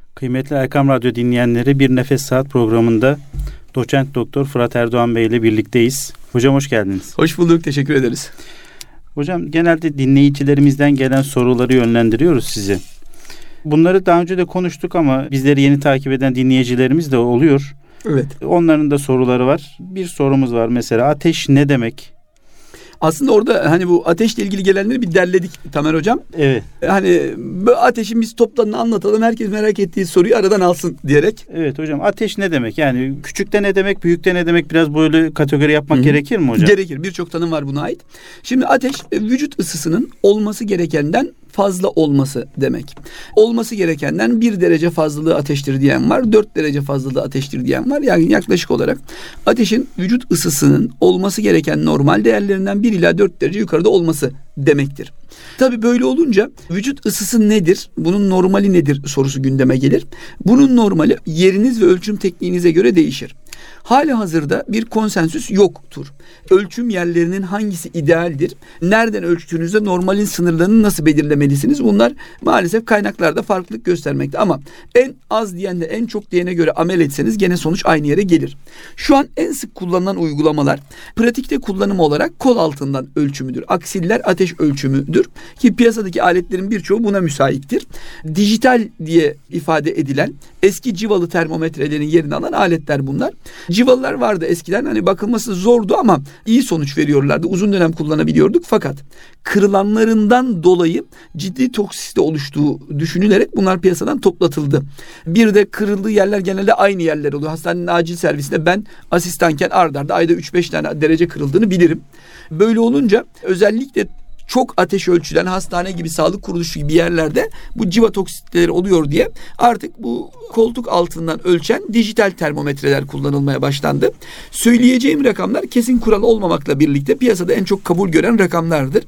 Kıymetli Erkam Radyo dinleyenleri, Bir Nefes Saat programında Doçent Doktor Fırat Erdoğan Bey ile birlikteyiz. Hocam hoş geldiniz. Hoş bulduk, teşekkür ederiz. Hocam genelde dinleyicilerimizden gelen soruları yönlendiriyoruz size. Bunları daha önce de konuştuk ama bizleri yeni takip eden dinleyicilerimiz de oluyor. Evet. Onların da soruları var. Bir sorumuz var mesela, ateş ne demek? Aslında orada hani bu ateşle ilgili gelenleri bir derledik Tamer Hocam. Evet. Hani bu ateşin biz toplanını anlatalım, herkes merak ettiği soruyu aradan alsın diyerek. Evet hocam, ateş ne demek? Yani küçükte ne demek, büyükte ne demek? Biraz böyle kategori yapmak gerekir mi hocam? Gerekir. Birçok tanım var buna ait. Şimdi ateş vücut ısısının olması gerekenden fazla olması demek. Olması gerekenden 1 derece fazlalığı ateştir diyen var. 4 derece fazlalığı ateştir diyen var. Yani yaklaşık olarak ateşin vücut ısısının olması gereken normal değerlerinden 1 ila 4 derece yukarıda olması demektir. Tabii böyle olunca vücut ısısı nedir? Bunun normali nedir sorusu gündeme gelir. Bunun normali yeriniz ve ölçüm tekniğinize göre değişir. Halihazırda bir konsensüs yoktur. Ölçüm yerlerinin hangisi idealdir? Nereden ölçtüğünüzde normalin sınırlarını nasıl belirlemelisiniz? Bunlar maalesef kaynaklarda farklılık göstermekte. Ama en az diyenle en çok diyene göre amel etseniz gene sonuç aynı yere gelir. Şu an en sık kullanılan uygulamalar pratikte kullanım olarak kol altından ölçümüdür. Aksiller ateş ölçümüdür. Ki piyasadaki aletlerin birçoğu buna müsaittir. Dijital diye ifade edilen eski civalı termometrelerin yerini alan aletler bunlar. Civalılar vardı eskiden, hani bakılması zordu ama iyi sonuç veriyorlardı. Uzun dönem kullanabiliyorduk fakat kırılanlarından dolayı ciddi toksisite oluştuğu düşünülerek bunlar piyasadan toplatıldı. Bir de kırıldığı yerler genelde aynı yerler oluyor. Hastanenin acil servisinde ben asistanken ard arda ayda 3-5 tane derece kırıldığını bilirim. Böyle olunca özellikle çok ateş ölçülen hastane gibi, sağlık kuruluşu gibi yerlerde bu civa toksitleri oluyor diye artık bu koltuk altından ölçen dijital termometreler kullanılmaya başlandı. Söyleyeceğim rakamlar kesin kural olmamakla birlikte piyasada en çok kabul gören rakamlardır.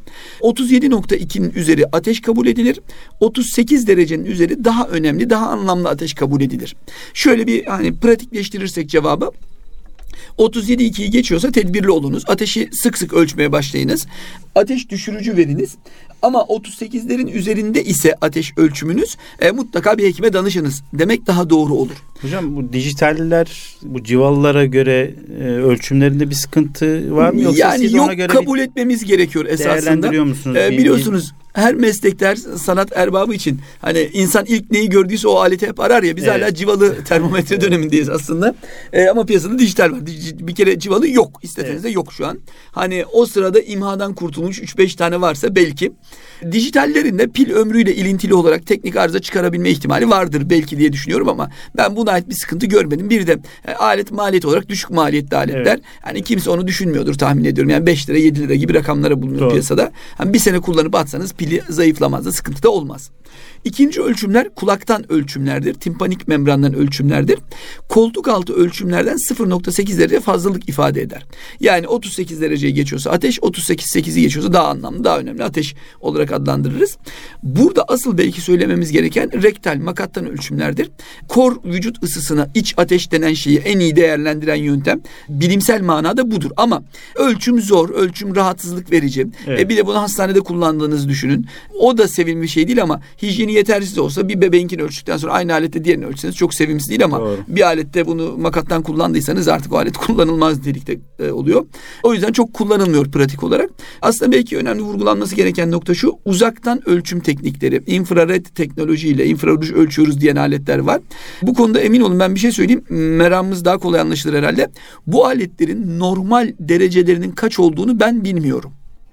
37.2'nin üzeri ateş kabul edilir. 38 derecenin üzeri daha önemli, daha anlamlı ateş kabul edilir. Şöyle bir hani pratikleştirirsek cevabı, 37.2'yi geçiyorsa tedbirli olunuz. Ateşi sık sık ölçmeye başlayınız. Ateş düşürücü veriniz. Ama 38'lerin üzerinde ise ateş ölçümünüz mutlaka bir hekime danışınız demek daha doğru olur. Hocam bu dijitaller bu civalılara göre ölçümlerinde bir sıkıntı var mı? Yoksa yani siz yok, ona göre kabul etmemiz gerekiyor esasında. Değerlendiriyor musunuz? Biliyorsunuz her meslekler sanat erbabı için hani insan ilk neyi gördüyse o aleti hep arar ya. Biz hala civalı termometre dönemindeyiz aslında. Ama piyasada dijital var. Bir kere civalı yok. İstediğinizde yok şu an. Hani o sırada imhadan kurtulmuş 3-5 tane varsa belki. Dijitallerin de pil ömrüyle ilintili olarak teknik arıza çıkarabilme ihtimali vardır belki diye düşünüyorum ama ben buna ait bir sıkıntı görmedim. Bir de alet maliyet olarak düşük maliyetli aletler. Evet. Hani kimse onu düşünmüyordur tahmin ediyorum. Yani 5 lira 7 lira gibi rakamlara bulunuyor piyasada. Hani bir sene kullanıp atsanız pili zayıflamaz da sıkıntı da olmaz. İkinci ölçümler kulaktan ölçümlerdir. Timpanik membrandan ölçümlerdir. Koltuk altı ölçümlerden 0.8 derece fazlalık ifade eder. Yani 38 dereceye geçiyorsa ateş, 38.8'i geçiyorsa daha anlamlı, daha önemli ateş olarak adlandırırız. Burada asıl belki söylememiz gereken rektal, makattan ölçümlerdir. Kor vücut ısısına iç ateş denen şeyi en iyi değerlendiren yöntem bilimsel manada budur. Ama ölçüm zor, ölçüm rahatsızlık verici. Evet. Bir de bunu hastanede kullandığınızı düşünün. O da sevimli bir şey değil ama hijyeni yetersiz olsa bir bebeğinkini ölçtükten sonra aynı alette diğerini ölçseniz çok sevimsiz değil ama bir alette bunu makattan kullandıysanız artık o alet kullanılmaz nitelikte oluyor. O yüzden çok kullanılmıyor pratik olarak. Aslında belki önemli vurgulanması gereken nokta şu: uzaktan ölçüm teknikleri, infrared teknolojiyle infraruj ölçüyoruz diyen aletler var. Bu konuda emin olun, ben bir şey söyleyeyim, meramımız daha kolay anlaşılır herhalde. Bu aletlerin normal derecelerinin kaç olduğunu ben bilmiyorum.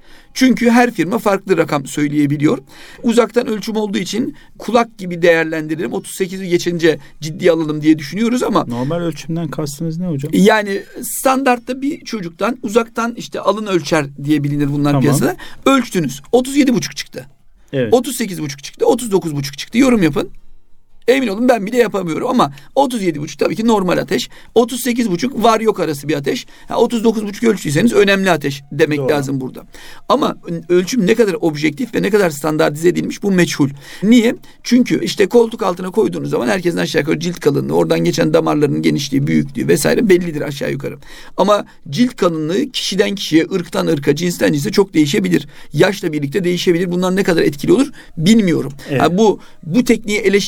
Çünkü her firma farklı rakam söyleyebiliyor. Uzaktan ölçüm olduğu için kulak gibi değerlendiririm. 38'i geçince ciddiye alalım diye düşünüyoruz ama. Normal ölçümden kastınız ne hocam? Yani standartta bir çocuktan uzaktan işte alın ölçer diye bilinir bunlar piyasada. Ölçtünüz. 37,5 çıktı. Evet. 38,5 çıktı. 39,5 çıktı. Yorum yapın. Emin olun ben bile yapamıyorum ama 37,5 tabii ki normal ateş. 38,5 var yok arası bir ateş. 39,5 ölçtüyseniz önemli ateş demek lazım burada. Ama ölçüm ne kadar objektif ve ne kadar standartize edilmiş bu meçhul. Niye? Çünkü işte koltuk altına koyduğunuz zaman herkesin aşağı yukarı cilt kalınlığı, oradan geçen damarların genişliği, büyüklüğü vesaire bellidir aşağı yukarı. Ama cilt kalınlığı kişiden kişiye, ırktan ırka, cinsten cinse çok değişebilir. Yaşla birlikte değişebilir. Bunlar ne kadar etkili olur bilmiyorum. Evet. Bu tekniği eleştirmek için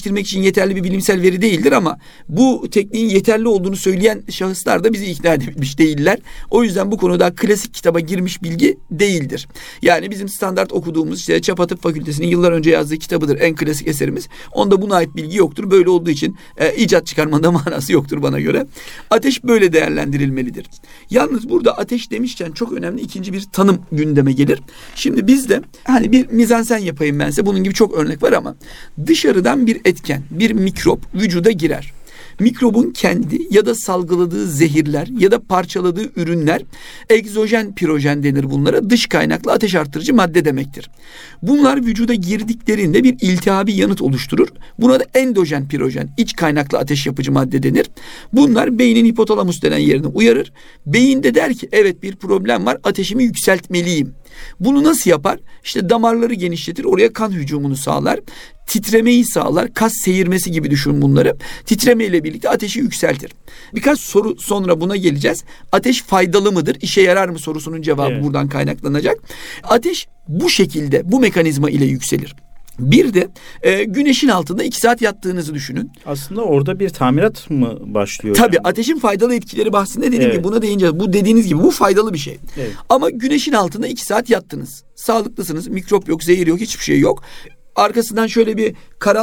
yeterli bir bilimsel veri değildir ama bu tekniğin yeterli olduğunu söyleyen şahıslar da bizi ikna edebilmiş değiller. O yüzden bu konuda klasik kitaba girmiş bilgi değildir. Yani bizim standart okuduğumuz işte Çapa Tıp Fakültesi'nin yıllar önce yazdığı kitabıdır en klasik eserimiz. Onda buna ait bilgi yoktur. Böyle olduğu için icat çıkarmada manası yoktur bana göre. Ateş böyle değerlendirilmelidir. Yalnız burada ateş demişken çok önemli ikinci bir tanım gündeme gelir. Şimdi bizde hani bir mizansen yapayım ben size. Bunun gibi çok örnek var ama dışarıdan bir etken, bir mikrop vücuda girer. Mikrobun kendi ya da salgıladığı zehirler ya da parçaladığı ürünler egzojen pirojen denir bunlara. Dış kaynaklı ateş arttırıcı madde demektir. Bunlar vücuda girdiklerinde bir iltihabi yanıt oluşturur. Buna da endojen pirojen, iç kaynaklı ateş yapıcı madde denir. Bunlar beynin hipotalamus denen yerini uyarır. Beyin de der ki evet bir problem var, ateşimi yükseltmeliyim. Bunu nasıl yapar? İşte damarları genişletir, oraya kan hücumunu sağlar. Titremeyi sağlar, kas seyirmesi gibi düşün bunları. Titremeyle birlikte ateşi yükseltir. Birkaç soru sonra buna geleceğiz. Ateş faydalı mıdır? İşe yarar mı sorusunun cevabı buradan kaynaklanacak. Ateş bu şekilde, bu mekanizma ile yükselir. Bir de güneşin altında 2 saat yattığınızı düşünün. Aslında orada bir tamirat mı başlıyor? Tabii yani? Ateşin faydalı etkileri bahsinde dediğim gibi buna değineceğiz. Bu dediğiniz gibi bu faydalı bir şey. Evet. Ama güneşin altında 2 saat yattınız. Sağlıklısınız. Mikrop yok, zehir yok, hiçbir şey yok. Arkasından şöyle bir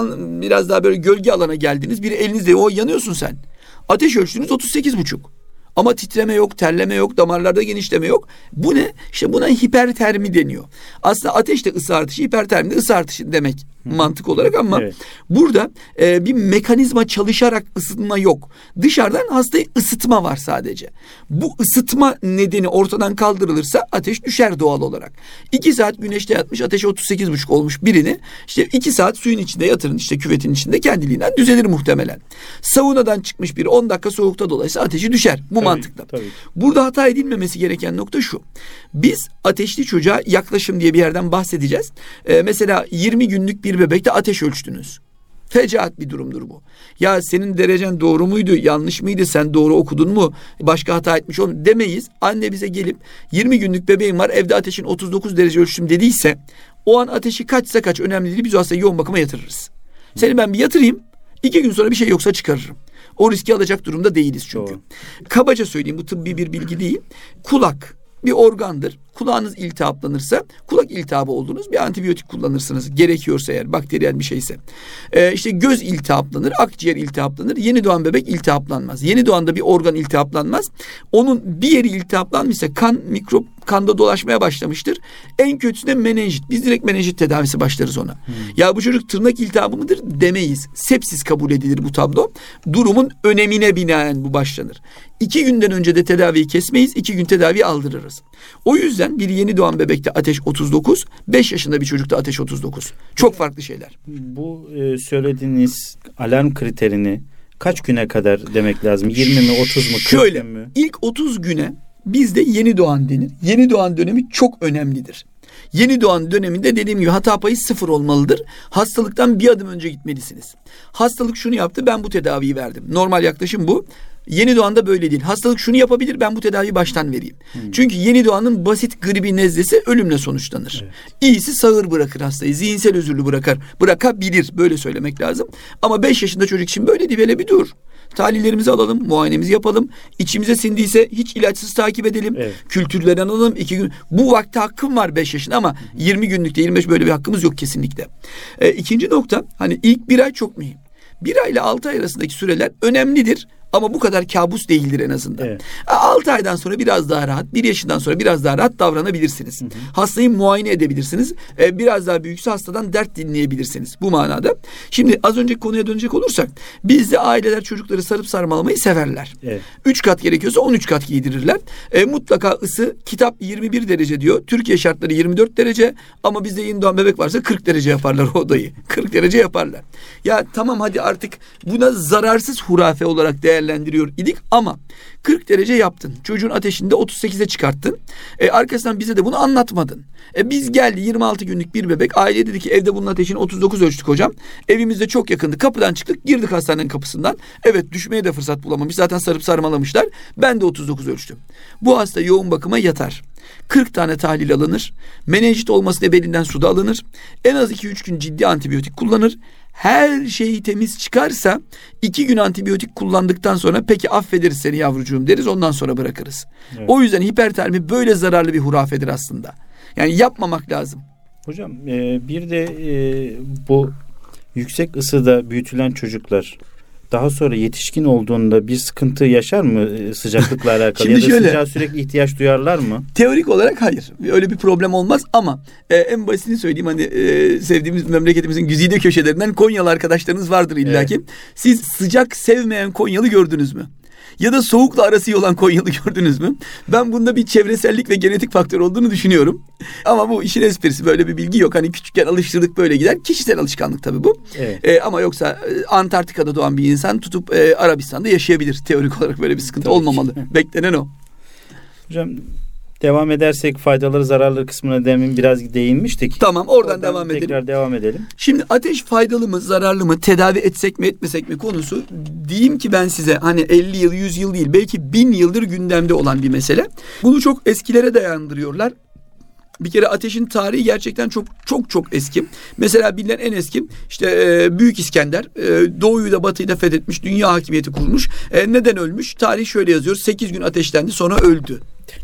biraz daha böyle gölge alana geldiniz. Biri elinizde o yanıyorsun sen. Ateş ölçtünüz 38,5. Ama titreme yok, terleme yok, damarlarda genişleme yok. Bu ne? İşte buna hipertermi deniyor. Aslında ateş de ısı artışı, hipertermi de ısı artışı demek mantık olarak ama burada bir mekanizma çalışarak ısıtma yok. Dışarıdan hastayı ısıtma var sadece. Bu ısıtma nedeni ortadan kaldırılırsa ateş düşer doğal olarak. 2 saat güneşte yatmış, ateşi 38,5 olmuş birini işte 2 saat suyun içinde yatırın, işte küvetin içinde, kendiliğinden düzelir muhtemelen. Saunadan çıkmış biri 10 dakika soğukta dolayısıyla ateşi düşer. Bu mantıkla. Tabii. Burada hata edilmemesi gereken nokta şu. Biz ateşli çocuğa yaklaşım diye bir yerden bahsedeceğiz. Mesela 20 günlük bir bebekte ateş ölçtünüz. Fecaat bir durumdur bu. Ya senin derecen doğru muydu, yanlış mıydı, sen doğru okudun mu, başka hata etmiş olma demeyiz. Anne bize gelip 20 günlük bebeğim var, evde ateşin 39 derece ölçtüm dediyse, o an ateşi kaçsa kaç önemli değil, biz o hastayı yoğun bakıma yatırırız. Seni ben bir yatırayım, 2 gün sonra bir şey yoksa çıkarırım. O riski alacak durumda değiliz çünkü. Doğru. Kabaca söyleyeyim, bu tıbbi bir bilgi değil. Kulak bir organdır. Kulağınız iltihaplanırsa, kulak iltihabı olduğunuz bir antibiyotik kullanırsınız. Gerekiyorsa eğer, bakteriyel bir şeyse. İşte göz iltihaplanır, akciğer iltihaplanır. Yeni doğan bebek iltihaplanmaz. Yeni doğanda bir organ iltihaplanmaz. Onun bir yeri iltihaplanmışsa mikrop kanda dolaşmaya başlamıştır. En kötüsünde menenjit. Biz direkt menenjit tedavisi başlarız ona. Ya bu çocuk tırnak iltihabı mıdır demeyiz. Sepsis kabul edilir bu tablo. Durumun önemine binaen bu başlanır. 2 günden önce de tedaviyi kesmeyiz. 2 gün tedavi aldırırız. O yüzden bir yeni doğan bebekte ateş 39, 5 yaşında bir çocukta ateş 39. Çok farklı şeyler. Bu söylediğiniz alarm kriterini kaç güne kadar demek lazım? 20 mi, 30 mu, 40 Şöyle, mi? İlk 30 güne bizde yeni doğan denir. Yeni doğan dönemi çok önemlidir. Yeni doğan döneminde dediğim gibi hata payı 0 olmalıdır. Hastalıktan bir adım önce gitmelisiniz. Hastalık şunu yaptı, ben bu tedaviyi verdim. Normal yaklaşım bu. Yeni doğanda böyle değil. Hastalık şunu yapabilir, ben bu tedaviyi baştan vereyim. Çünkü yeni doğanın basit gribi nezlesi ölümle sonuçlanır. Evet. İyisi sağır bırakır hastayı, zihinsel özürlü bırakabilir. Böyle söylemek lazım. Ama 5 yaşında çocuk için böyle değil, böyle bir dur. Tahlillerimizi alalım, muayenemizi yapalım. İçimize sindiyse hiç ilaçsız takip edelim. Evet. Kültürlerden alalım 2 gün. Bu vakti hakkım var 5 yaşında ama 20 günlükte 25 böyle bir hakkımız yok kesinlikle. İkinci nokta, hani ilk 1 ay çok mühim. 1 ay ile 6 ay arasındaki süreler önemlidir. Ama bu kadar kabus değildir en azından. Evet. 6 aydan sonra biraz daha rahat, 1 yaşından sonra biraz daha rahat davranabilirsiniz. Hastayı muayene edebilirsiniz. Biraz daha büyükse hastadan dert dinleyebilirsiniz. Bu manada. Şimdi az önceki konuya dönecek olursak, bizde aileler çocukları sarıp sarmalamayı severler. Evet. 3 kat gerekiyorsa 13 kat giydirirler. Mutlaka ısı, kitap 21 derece diyor. Türkiye şartları 24 derece ama bizde yeni doğan bebek varsa 40 derece yaparlar o odayı. 40 derece yaparlar. Ya tamam, hadi artık buna zararsız hurafe olarak değerlendiriyor idik ama 40 derece yaptın. Çocuğun ateşini de 38'e çıkarttın. Arkasından bize de bunu anlatmadın. Biz geldi 26 günlük bir bebek. Aile dedi ki evde bunun ateşini 39 ölçtük hocam. Evimizde çok yakındı. Kapıdan çıktık, girdik hastanenin kapısından. Evet, düşmeye de fırsat bulamamış. Zaten sarıp sarmalamışlar. Ben de 39 ölçtüm. Bu hasta yoğun bakıma yatar. 40 tane tahlil alınır. Menenjit olması nedeniyle belinden suda alınır. En az 2-3 gün ciddi antibiyotik kullanır. her şey temiz çıkarsa 2 gün antibiyotik kullandıktan sonra peki affederiz seni yavrucuğum deriz, ondan sonra bırakırız. Evet. O yüzden hipertermi böyle zararlı bir hurafedir aslında. Yani yapmamak lazım. Hocam bir de bu yüksek ısıda büyütülen çocuklar daha sonra yetişkin olduğunda bir sıkıntı yaşar mı sıcaklıkla alakalı? Şimdi ya da sıcağa sürekli ihtiyaç duyarlar mı? Teorik olarak hayır. Öyle bir problem olmaz ama en basitini söyleyeyim, hani sevdiğimiz memleketimizin güzide köşelerinden Konyalı arkadaşlarınız vardır illaki. Evet. Siz sıcak sevmeyen Konyalı gördünüz mü? Ya da soğukla arası iyi olan Konyalı gördünüz mü? Ben bunda bir çevresellik ve genetik faktör olduğunu düşünüyorum. Ama bu işin esprisi, böyle bir bilgi yok. Hani küçükken alıştırdık böyle gider. Kişisel alışkanlık tabii bu. Evet. Ama yoksa Antarktika'da doğan bir insan tutup Arabistan'da yaşayabilir. Teorik olarak böyle bir sıkıntı tabii olmamalı. Beklenen o. Hocam devam edersek faydaları zararları kısmına demin biraz değinmiştik. Tamam, oradan devam edelim. Tekrar devam edelim. Şimdi ateş faydalı mı zararlı mı, tedavi etsek mi etmesek mi konusu, diyeyim ki ben size hani 50 yıl 100 yıl değil belki 1000 yıldır gündemde olan bir mesele. Bunu çok eskilere dayandırıyorlar. Bir kere ateşin tarihi gerçekten çok eski. Mesela bilinen en eski işte Büyük İskender Doğu'yu da Batı'yı da fethetmiş, dünya hakimiyeti kurmuş. Neden ölmüş? Tarih şöyle yazıyor: 8 gün ateşlendi sonra öldü.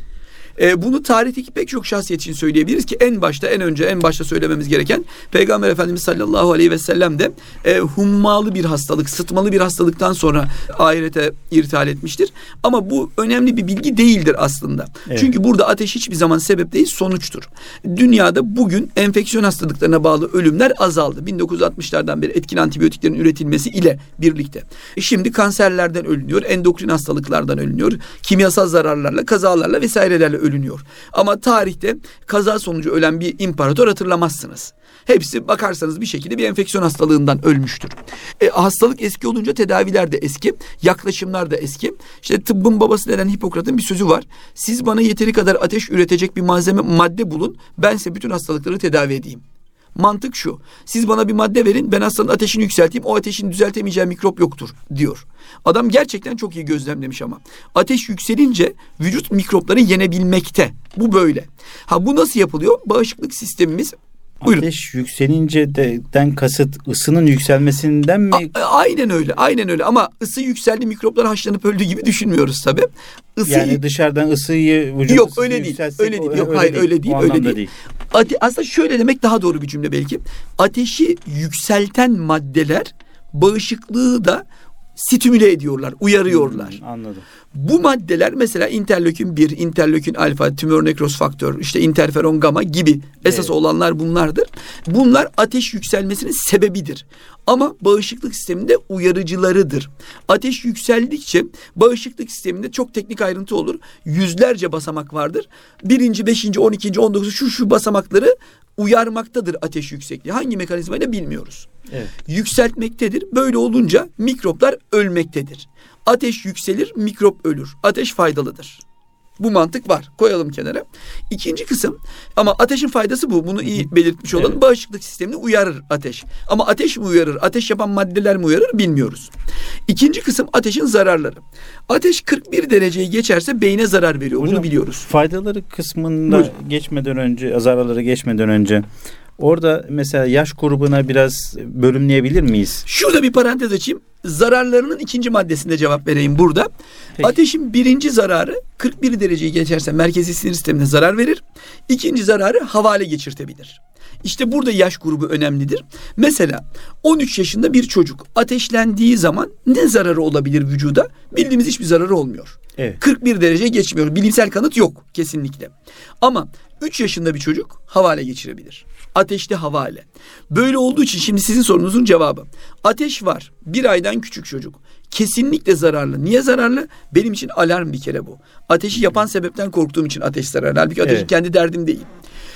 Bunu tarihteki pek çok şahsiyet için söyleyebiliriz ki en başta söylememiz gereken Peygamber Efendimiz sallallahu aleyhi ve sellem de hummalı bir hastalık, sıtmalı bir hastalıktan sonra ahirete irtihal etmiştir. Ama bu önemli bir bilgi değildir aslında. Evet. Çünkü burada ateş hiçbir zaman sebep değil, sonuçtur. Dünyada bugün enfeksiyon hastalıklarına bağlı ölümler azaldı. 1960'lardan beri etkin antibiyotiklerin üretilmesi ile birlikte. Şimdi kanserlerden ölünüyor, endokrin hastalıklardan ölünüyor, kimyasal zararlarla, kazalarla vesairelerle ölünüyor. Ama tarihte kaza sonucu ölen bir imparator hatırlamazsınız. Hepsi bakarsanız bir şekilde bir enfeksiyon hastalığından ölmüştür. Hastalık eski olunca tedaviler de eski, yaklaşımlar da eski. İşte tıbbın babası denen Hipokrat'ın bir sözü var: siz bana yeteri kadar ateş üretecek bir madde bulun, ben size bütün hastalıkları tedavi edeyim. Mantık şu: siz bana bir madde verin, ben hastanın ateşini yükselteyim, o ateşin düzeltemeyeceği mikrop yoktur diyor. Adam gerçekten çok iyi gözlemlemiş ama. Ateş yükselince vücut mikropları yenebilmekte. Bu böyle. Bu nasıl yapılıyor? Bağışıklık sistemimiz... Buyurun. Ateş yükselince'den kasıt ısının yükselmesinden mi? Aynen öyle ama ısı yükseldi, mikroplar haşlanıp öldüğü gibi düşünmüyoruz tabii. Yani dışarıdan ısıyı vücut yok öyle değil. Öyle değil. Aslında şöyle demek daha doğru bir cümle belki. Ateşi yükselten maddeler bağışıklığı da stimüle ediyorlar, uyarıyorlar. Anladım. Bu maddeler mesela interleukin 1, interleukin alfa, tümör nekroz faktör, işte interferon gamma gibi esas olanlar bunlardır. Bunlar ateş yükselmesinin sebebidir. Ama bağışıklık sisteminde uyarıcılarıdır. Ateş yükseldikçe bağışıklık sisteminde çok teknik ayrıntı olur. Yüzlerce basamak vardır. 1. 5. 12. 19. şu basamakları uyarmaktadır ateş yüksekliği. Hangi mekanizmayla bilmiyoruz. Evet. Yükseltmektedir. Böyle olunca mikroplar ölmektedir. Ateş yükselir, mikrop ölür. Ateş faydalıdır. Bu mantık var. Koyalım kenara. İkinci kısım, ama ateşin faydası bu. Bunu iyi belirtmiş olalım. Evet. Bağışıklık sistemini uyarır ateş. Ama ateş mi uyarır, ateş yapan maddeler mi uyarır bilmiyoruz. İkinci kısım ateşin zararları. Ateş 41 dereceyi geçerse beyne zarar veriyor. Hocam, bunu biliyoruz. Faydaları kısmında geçmeden önce, zararları geçmeden önce orada mesela yaş grubuna biraz bölümleyebilir miyiz? Şurada bir parantez açayım. Zararlarının ikinci maddesinde cevap vereyim burada. Peki. Ateşin birinci zararı 41 dereceyi geçerse merkezi sinir sistemine zarar verir. İkinci zararı havale geçirtebilir. İşte burada yaş grubu önemlidir. Mesela 13 yaşında bir çocuk ateşlendiği zaman ne zararı olabilir vücuda? Bildiğimiz hiçbir zararı olmuyor. Evet. 41 derece geçmiyor. Bilimsel kanıt yok kesinlikle. Ama 3 yaşında bir çocuk havale geçirebilir. Ateşli havale. Böyle olduğu için şimdi sizin sorunuzun cevabı. Ateş var. 1 aydan küçük çocuk. Kesinlikle zararlı. Niye zararlı? Benim için alarm bir kere bu. Ateşi yapan sebepten korktuğum için ateş zararlı. Halbuki ateşin kendi derdim değil.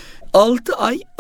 6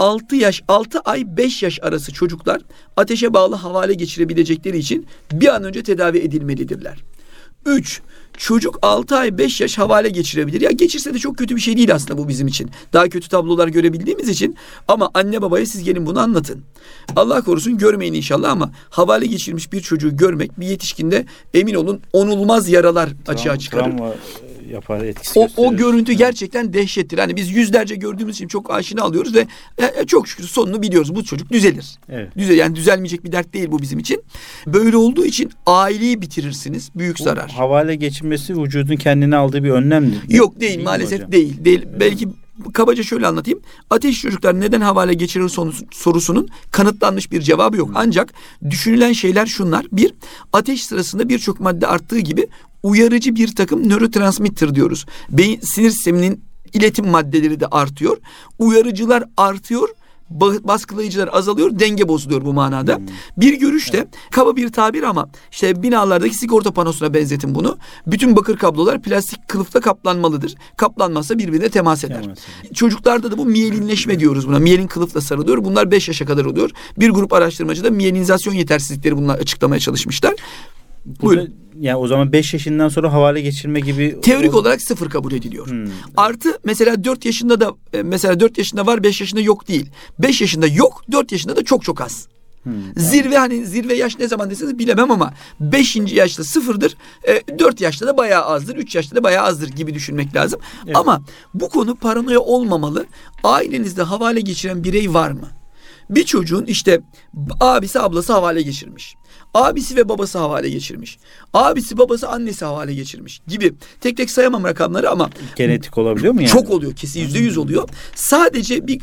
ay 5 yaş arası çocuklar ateşe bağlı havale geçirebilecekleri için bir an önce tedavi edilmelidirler. 3. Çocuk 6 ay 5 yaş havale geçirebilir. Ya geçirse de çok kötü bir şey değil aslında bu bizim için. Daha kötü tablolar görebildiğimiz için. Ama anne babaya siz gelin bunu anlatın. Allah korusun görmeyin inşallah ama havale geçirmiş bir çocuğu görmek bir yetişkinde emin olun onulmaz yaralar açığa çıkarır. yapar, etkisi gösterir. O görüntü gerçekten dehşettir. Hani biz yüzlerce gördüğümüz için çok aşina alıyoruz ve çok şükür sonunu biliyoruz. Bu çocuk düzelir. Evet. Yani düzelmeyecek bir dert değil bu bizim için. Böyle olduğu için aileyi bitirirsiniz. Büyük zarar. Havale geçirmesi vücudun kendine aldığı bir önlem değil. Yok değil maalesef değil. Belki kabaca şöyle anlatayım. Ateş çocuklar neden havale geçirir sorusunun kanıtlanmış bir cevabı yok. Ancak düşünülen şeyler şunlar. Bir, ateş sırasında birçok madde arttığı gibi uyarıcı bir takım nörotransmitter diyoruz. Beyin sinir sisteminin iletim maddeleri de artıyor. Uyarıcılar artıyor. Baskılayıcılar azalıyor, denge bozuluyor bu manada. Bir görüşte kaba bir tabir ama işte binalardaki sigorta panosuna benzetin bunu. Bütün bakır kablolar plastik kılıfla kaplanmalıdır. Kaplanmazsa birbirine temas eder. Çocuklarda da bu miyelinleşme diyoruz buna. Miyelin kılıfla sarılıyor. Bunlar 5 yaşa kadar oluyor. Bir grup araştırmacı da miyelinizasyon yetersizlikleri bunlar açıklamaya çalışmışlar. Burada, yani o zaman 5 yaşından sonra havale geçirme gibi teorik olarak 0 kabul ediliyor. Artı mesela 4 yaşında da mesela 4 yaşında var, 5 yaşında yok değil. 5 yaşında yok, 4 yaşında da çok az. Zirve yaş ne zaman deseniz bilemem ama 5. yaşta 0'dır. 4 yaşta da bayağı azdır. 3 yaşta da bayağı azdır gibi düşünmek lazım. Evet. Ama bu konu paranoya olmamalı. Ailenizde havale geçiren birey var mı? Bir çocuğun işte abisi ablası havale geçirmiş. Abisi ve babası havale geçirmiş. Abisi, babası, annesi havale geçirmiş gibi. Tek tek sayamam rakamları ama genetik olabiliyor mu yani? Çok oluyor. Kesin %100 oluyor. Sadece bir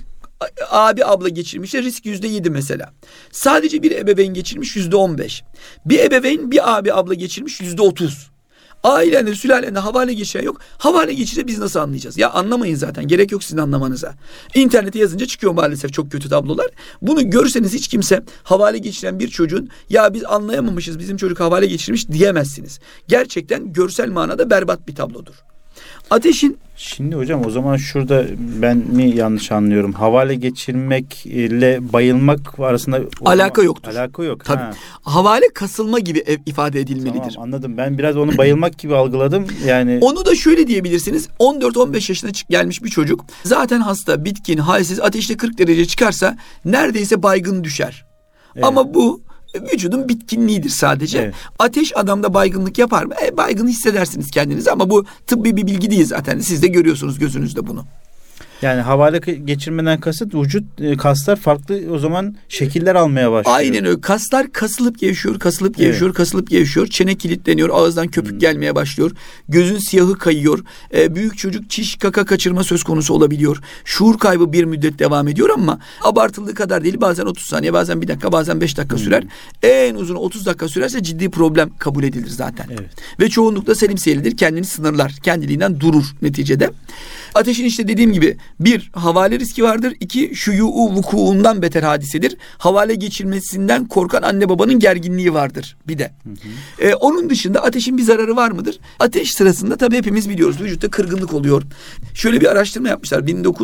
abi abla geçirmişse risk %7 mesela. Sadece bir ebeveyn geçirmiş %15. Bir ebeveyn bir abi abla geçirmiş %30. Ailende, sülalende havale geçiren yok. Havale geçirse biz nasıl anlayacağız? Ya anlamayın zaten. Gerek yok sizin anlamanıza. İnternete yazınca çıkıyor maalesef çok kötü tablolar. Bunu görseniz hiç kimse havale geçiren bir çocuğun ya biz anlayamamışız, bizim çocuk havale geçirmiş diyemezsiniz. Gerçekten görsel manada berbat bir tablodur. Ateşin... Şimdi hocam o zaman şurada ben mi yanlış anlıyorum? Havale geçirmekle bayılmak arasında alaka yoktur. Alaka yok. Tabii. Havale kasılma gibi ifade edilmelidir. Tamam, anladım. Ben biraz onu bayılmak gibi algıladım. Yani onu da şöyle diyebilirsiniz. 14-15 yaşına gelmiş bir çocuk zaten hasta, bitkin, halsiz, ateşte 40 derece çıkarsa neredeyse baygın düşer. Evet. Ama bu vücudun bitkinliğidir sadece. Evet. Ateş adamda baygınlık yapar mı? Baygın hissedersiniz kendinizi ama bu tıbbi bir bilgi değil zaten. Siz de görüyorsunuz gözünüzde bunu. Yani havale geçirmeden kasıt vücut kaslar farklı o zaman şekiller almaya başlıyor. Aynen öyle. Kaslar kasılıp gevşiyor, kasılıp gevşiyor, evet. Kasılıp gevşiyor. Çene kilitleniyor, ağızdan köpük gelmeye başlıyor. Gözün siyahı kayıyor. Büyük çocuk çiş kaka kaçırma söz konusu olabiliyor. Şuur kaybı bir müddet devam ediyor ama abartıldığı kadar değil. Bazen 30 saniye, bazen 1 dakika, bazen 5 dakika sürer. En uzun 30 dakika sürerse ciddi problem kabul edilir zaten. Evet. Ve çoğunlukla selimsiyelidir. Kendini sınırlar. Kendiliğinden durur neticede. Ateşin işte dediğim gibi bir, havale riski vardır. 2, şuyuu vukuundan beter hadisedir. Havale geçirmesinden korkan anne babanın gerginliği vardır bir de. Onun dışında ateşin bir zararı var mıdır? Ateş sırasında tabii hepimiz biliyoruz. Vücutta kırgınlık oluyor. Şöyle bir araştırma yapmışlar.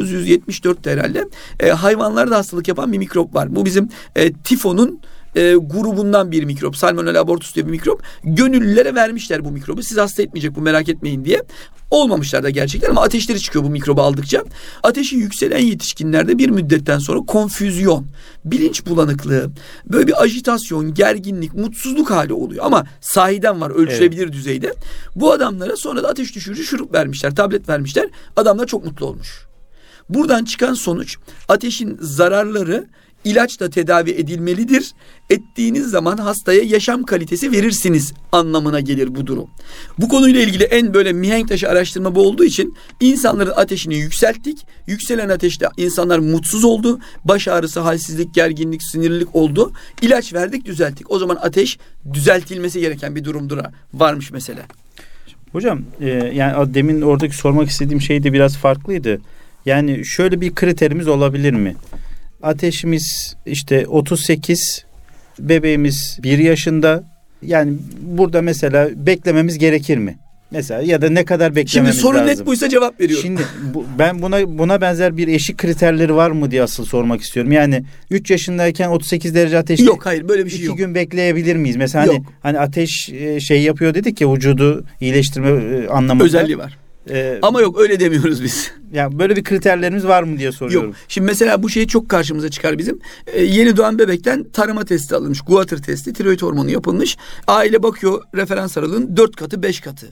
1974'te herhalde. Hayvanlarda hastalık yapan bir mikrop var. Bu bizim tifonun grubundan bir mikrop. Salmonella abortus diye bir mikrop. Gönüllülere vermişler bu mikrobu. Siz hasta etmeyecek bu, merak etmeyin diye. Olmamışlar da gerçekten ama ateşleri çıkıyor bu mikrobu aldıkça. Ateşi yükselen yetişkinlerde bir müddetten sonra konfüzyon, bilinç bulanıklığı, böyle bir ajitasyon, gerginlik, mutsuzluk hali oluyor. Ama sahiden var, ölçülebilir düzeyde. Bu adamlara sonra da ateş düşürücü şurup vermişler, tablet vermişler. Adamlar çok mutlu olmuş. Buradan çıkan sonuç, ateşin zararları İlaçla tedavi edilmelidir. Ettiğiniz zaman hastaya yaşam kalitesi verirsiniz anlamına gelir bu durum. Bu konuyla ilgili en böyle mihenk taşı araştırma bu olduğu için insanların ateşini yükselttik. Yükselen ateşte insanlar mutsuz oldu. Baş ağrısı, halsizlik, gerginlik, sinirlilik oldu. İlaç verdik, düzelttik. O zaman ateş düzeltilmesi gereken bir durumdur varmış mesela. Hocam yani demin oradaki sormak istediğim şey de biraz farklıydı. Yani şöyle bir kriterimiz olabilir mi? Ateşimiz işte 38, bebeğimiz 1 yaşında. Yani burada mesela beklememiz gerekir mi? Mesela ya da ne kadar beklememiz lazım? Şimdi sorun net buysa cevap veriyorum. Şimdi ben buna benzer bir eşik kriterleri var mı diye asıl sormak istiyorum. Yani 3 yaşındayken 38 derece ateşte yok, hayır, böyle bir şey yok. 2 gün bekleyebilir miyiz? Mesela hani ateş şey yapıyor dedik ya, vücudu iyileştirme anlamında. Özelliği var. Ama yok, öyle demiyoruz biz. Ya böyle bir kriterlerimiz var mı diye soruyorum. Yok. Şimdi mesela bu şey çok karşımıza çıkar bizim. Yeni doğan bebekten tarama testi alınmış. Guatr testi, tiroid hormonu yapılmış. Aile bakıyor, referans aralığın 4 katı, 5 katı.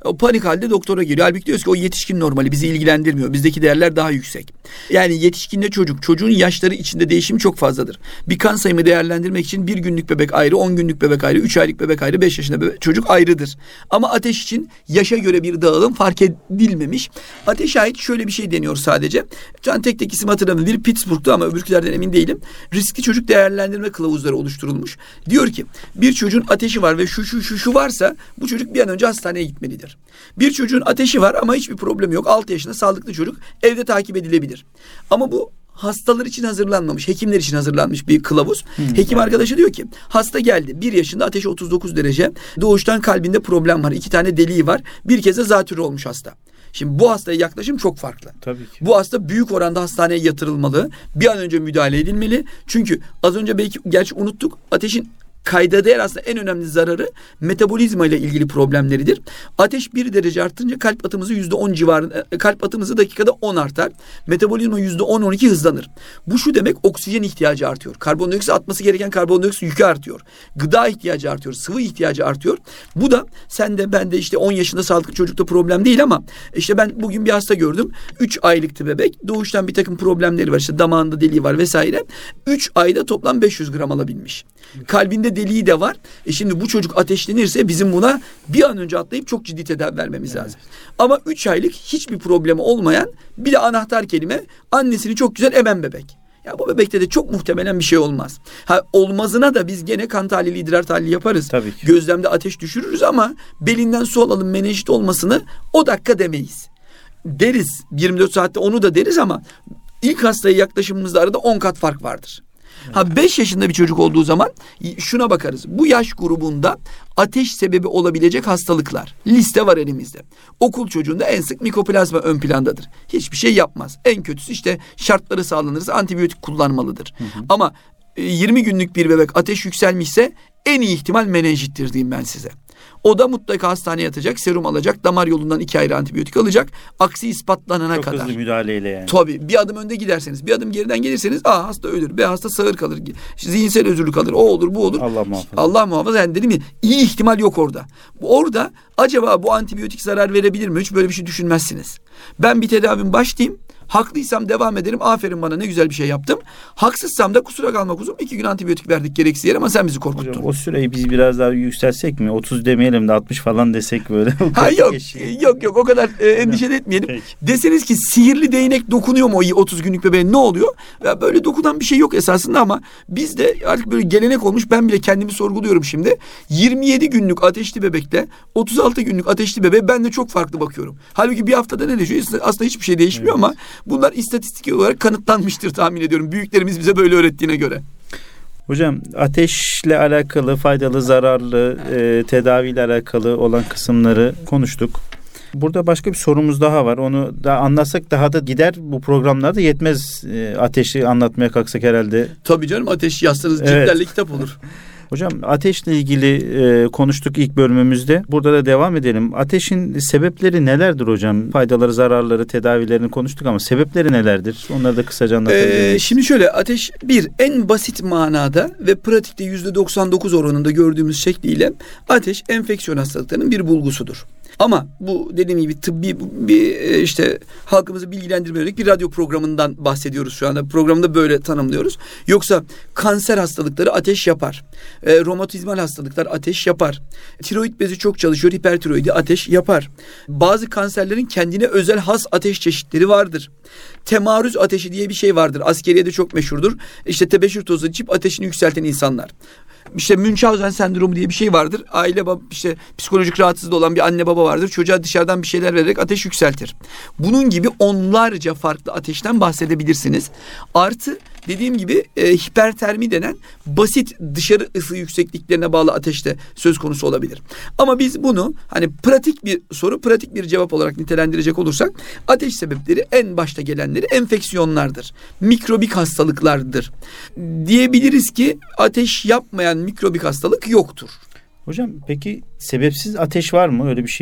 O panik halde doktora geliyor. Halbuki diyoruz ki o yetişkin normali, bizi ilgilendirmiyor. Bizdeki değerler daha yüksek. Yani yetişkinle çocuğun yaşları içinde değişim çok fazladır. Bir kan sayımı değerlendirmek için 1 günlük bebek ayrı, 10 günlük bebek ayrı, 3 aylık bebek ayrı, 5 yaşında çocuk ayrıdır. Ama ateş için yaşa göre bir dağılım fark edilmemiş. Ateşe ait şöyle bir şey deniyor sadece. Şu an tek isim hatırlamıyorum. Biri Pittsburgh'tu ama öbürkülerden emin değilim. Riskli çocuk değerlendirme kılavuzları oluşturulmuş. Diyor ki bir çocuğun ateşi var ve şu varsa bu çocuk bir an önce hastaneye gitmelidir. Bir çocuğun ateşi var ama hiçbir problem yok. 6 yaşında sağlıklı çocuk evde takip edilebilir. Ama bu hastalar için hazırlanmamış, hekimler için hazırlanmış bir kılavuz. Hekim arkadaşı diyor ki hasta geldi. 1 yaşında ateşi 39 derece. Doğuştan kalbinde problem var. 2 tane deliği var. Bir kez de zatürre olmuş hasta. Şimdi bu hastaya yaklaşım çok farklı. Tabii ki. Bu hasta büyük oranda hastaneye yatırılmalı. Bir an önce müdahale edilmeli. Çünkü az önce gerçi unuttuk. Ateşin kayda değer aslında en önemli zararı metabolizma ile ilgili problemleridir. Ateş 1 derece artınca kalp atımızı %10 civarında, kalp atımızı dakikada 10 artar. Metabolizma %10-12 hızlanır. Bu şu demek, oksijen ihtiyacı artıyor. Karbondioksit atması gereken karbondioksit yükü artıyor. Gıda ihtiyacı artıyor. Sıvı ihtiyacı artıyor. Bu da sende bende işte 10 yaşında sağlıklı çocukta problem değil ama işte ben bugün bir hasta gördüm. 3 aylıktı bebek. Doğuştan bir takım problemleri var. İşte damağında deliği var vesaire. 3 ayda toplam 500 gram alabilmiş. Kalbinde deliği de var. Şimdi bu çocuk ateşlenirse bizim buna bir an önce atlayıp çok ciddi tedavi vermemiz lazım. Ama 3 aylık hiçbir problemi olmayan, bir de anahtar kelime, annesini çok güzel emen bebek. Ya bu bebekte de çok muhtemelen bir şey olmaz. Olmazına da biz gene kan tahlili, idrar tahlili yaparız. Tabii ki. Gözlemde ateş düşürürüz ama belinden su alalım, menenjit olmasını o dakika demeyiz. Deriz. 24 saatte onu da deriz ama ilk hastaya yaklaşımımızda arada 10 kat fark vardır. 5 yaşında bir çocuk olduğu zaman şuna bakarız. Bu yaş grubunda ateş sebebi olabilecek hastalıklar. Liste var elimizde. Okul çocuğunda en sık mikoplazma ön plandadır. Hiçbir şey yapmaz. En kötüsü işte şartları sağlanırsa antibiyotik kullanmalıdır. Ama 20 günlük bir bebek ateş yükselmişse en iyi ihtimal menenjittir diyeyim ben size. O da mutlaka hastaneye yatacak, serum alacak, damar yolundan 2 ayrı antibiyotik alacak. Aksi ispatlanana kadar. Çok hızlı müdahaleyle yani. Tabii. Bir adım önde giderseniz, bir adım geriden gelirseniz hasta ölür, hasta sağır kalır, zihinsel özürlük alır, o olur, bu olur. Allah muhafaza. Allah muhafaza. Yani dedim ya, iyi ihtimal yok orada. Orada acaba bu antibiyotik zarar verebilir mi? Hiç böyle bir şey düşünmezsiniz. Ben bir tedavim başlayayım. Haklıysam devam ederim. Aferin bana, ne güzel bir şey yaptım. Haksızsam da kusura kalma kuzum, 2 gün antibiyotik verdik gereksiz yere ama sen bizi korkuttun. Hocam, o süreyi biz biraz daha yükselsek mi? 30 demeyelim de 60 falan desek böyle. Yok o kadar endişe etmeyelim. Peki. Deseniz ki sihirli değnek dokunuyor mu o 30 günlük bebeğe, ne oluyor? Ya böyle dokunan bir şey yok esasında ama bizde artık böyle gelenek olmuş. Ben bile kendimi sorguluyorum şimdi. 27 günlük ateşli bebekle 36 günlük ateşli bebeğe ben de çok farklı bakıyorum. Halbuki bir haftada ne değişiyor? Aslında hiçbir şey değişmiyor ama bunlar istatistik olarak kanıtlanmıştır tahmin ediyorum. Büyüklerimiz bize böyle öğrettiğine göre. Hocam, ateşle alakalı faydalı, zararlı, tedaviyle alakalı olan kısımları konuştuk. Burada başka bir sorumuz daha var. Onu da anlatsak daha da gider. Bu programlarda yetmez, ateşi anlatmaya kalksak herhalde. Tabii canım, ateş yazsanız ciltlerle kitap olur. Hocam, ateşle ilgili konuştuk ilk bölümümüzde. Burada da devam edelim. Ateşin sebepleri nelerdir hocam? Faydaları, zararları, tedavilerini konuştuk ama sebepleri nelerdir? Onları da kısaca anlatabilir miyiz? Şimdi şöyle, ateş en basit manada ve pratikte %99 oranında gördüğümüz şekliyle ateş enfeksiyon hastalıklarının bir bulgusudur. Ama bu dediğim gibi tıbbi bir işte halkımızı bilgilendirmeye yönelik bir radyo programından bahsediyoruz şu anda. Programda böyle tanımlıyoruz. Yoksa kanser hastalıkları ateş yapar. Romatizmal hastalıklar ateş yapar. Tiroid bezi çok çalışıyor. Hipertiroidi ateş yapar. Bazı kanserlerin kendine özel has ateş çeşitleri vardır. Temarüz ateşi diye bir şey vardır. Askeriyede çok meşhurdur. İşte tebeşir tozu içip ateşini yükselten insanlar. İşte Münchhausen sendromu diye bir şey vardır. İşte psikolojik rahatsızlığı olan bir anne baba vardır. Çocuğa dışarıdan bir şeyler vererek ateş yükseltir. Bunun gibi onlarca farklı ateşten bahsedebilirsiniz. Artı dediğim gibi hipertermi denen basit dışarı ısı yüksekliklerine bağlı ateşte söz konusu olabilir. Ama biz bunu hani pratik bir soru, pratik bir cevap olarak nitelendirecek olursak ateş sebepleri en başta gelenleri enfeksiyonlardır. Mikrobik hastalıklardır. Diyebiliriz ki ateş yapmayan mikrobik hastalık yoktur. Hocam, peki sebepsiz ateş var mı, öyle bir şey?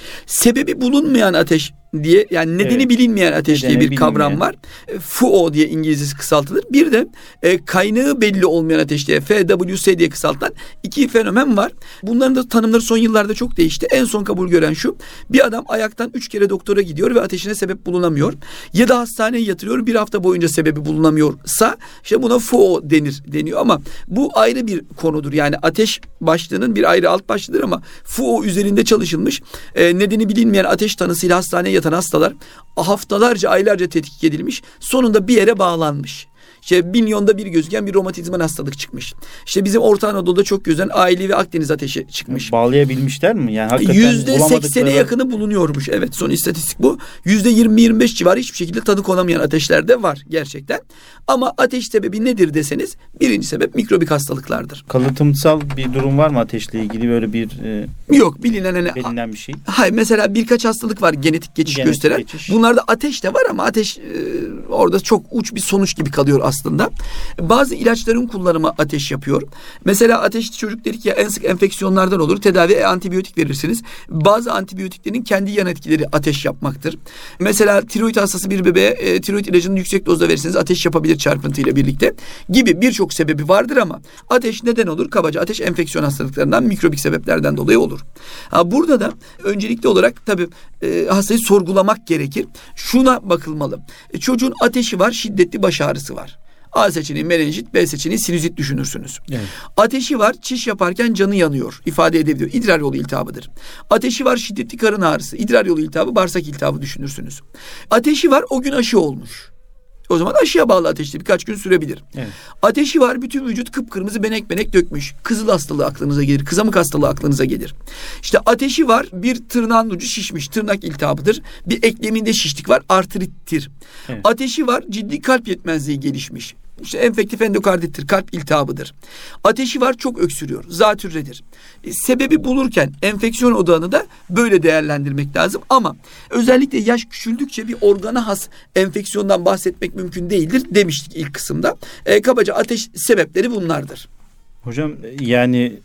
Sebebi bulunmayan ateş diye, yani nedeni bilinmeyen ateş diye bir kavram var. FUO diye İngilizcesi kısaltılır. Bir de kaynağı belli olmayan ateş diye, FWC diye kısaltılan iki fenomen var. Bunların da tanımları son yıllarda çok değişti. En son kabul gören şu: bir adam ayaktan 3 kere doktora gidiyor ve ateşine sebep bulunamıyor. Ya da hastaneye yatırıyor, 1 hafta boyunca sebebi bulunamıyorsa işte buna FUO deniyor ama bu ayrı bir konudur. Yani ateş başlığının bir ayrı alt başlığıdır ama FUO üzerinde çalışılmış. Nedeni bilinmeyen ateş tanısıyla hastaneye yatan hastalar haftalarca, aylarca tetkik edilmiş. Sonunda bir yere bağlanmış. İşte milyonda bir gözüken bir romatizmal hastalık çıkmış. İşte bizim Orta Anadolu'da çok gözüken ailevi Akdeniz ateşi çıkmış. Bağlayabilmişler mi? Yani hakikaten %80'e yakını bulunuyormuş. Evet, son istatistik bu. %20-25 civarı hiçbir şekilde tanı konamayan ateşler de var gerçekten. Ama ateş sebebi nedir deseniz, birinci sebep mikrobik hastalıklardır. Kalıtımsal bir durum var mı ateşle ilgili, böyle bir yok bilinen bir şey? Hayır, mesela birkaç hastalık var genetik geçiş gösteren. Bunlarda ateş de var ama ateş orada çok uç bir sonuç gibi kalıyor aslında. Bazı ilaçların kullanımı ateş yapıyor. Mesela ateşli çocuk dedik ya, en sık enfeksiyonlardan olur. Tedavi antibiyotik verirsiniz. Bazı antibiyotiklerin kendi yan etkileri ateş yapmaktır. Mesela tiroid hastası bir bebeğe tiroid ilacını yüksek dozda verirseniz ateş yapabilir çarpıntıyla birlikte gibi birçok sebebi vardır ama ateş neden olur? Kabaca ateş enfeksiyon hastalıklarından, mikrobik sebeplerden dolayı olur. Burada da öncelikli olarak tabii hastayı sorgulamak gerekir. Şuna bakılmalı. Çocuğun ateşi var, şiddetli baş ağrısı var. A seçeneği menenjit, B seçeneği sinüzit düşünürsünüz. Evet. Ateşi var, çiş yaparken canı yanıyor, ifade edebiliyor. İdrar yolu iltihabıdır. Ateşi var, şiddetli karın ağrısı, idrar yolu iltihabı, bağırsak iltihabı düşünürsünüz. Ateşi var, o gün aşı olmuş. O zaman aşıya bağlı ateşli, birkaç gün sürebilir. Evet. Ateşi var, bütün vücut kıpkırmızı benek benek dökmüş. Kızıl hastalığı aklınıza gelir, kızamık hastalığı aklınıza gelir. İşte ateşi var, bir tırnağın ucu şişmiş, tırnak iltihabıdır. Bir ekleminde şişlik var, artrittir. Evet. Ateşi var, ciddi kalp yetmezliği gelişmiş. İşte enfektif endokardittir, kalp iltihabıdır. Ateşi var, çok öksürüyor, zatürredir. Sebebi bulurken enfeksiyon odağını da böyle değerlendirmek lazım ama özellikle yaş küçüldükçe bir organa has enfeksiyondan bahsetmek mümkün değildir demiştik ilk kısımda. Kabaca ateş sebepleri bunlardır. Hocam yani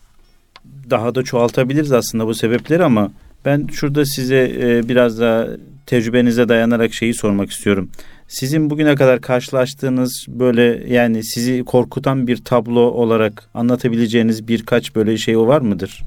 daha da çoğaltabiliriz aslında bu sebepleri ama ben şurada size biraz daha tecrübenize dayanarak şeyi sormak istiyorum. Sizin bugüne kadar karşılaştığınız böyle, yani sizi korkutan bir tablo olarak anlatabileceğiniz birkaç böyle şey var mıdır?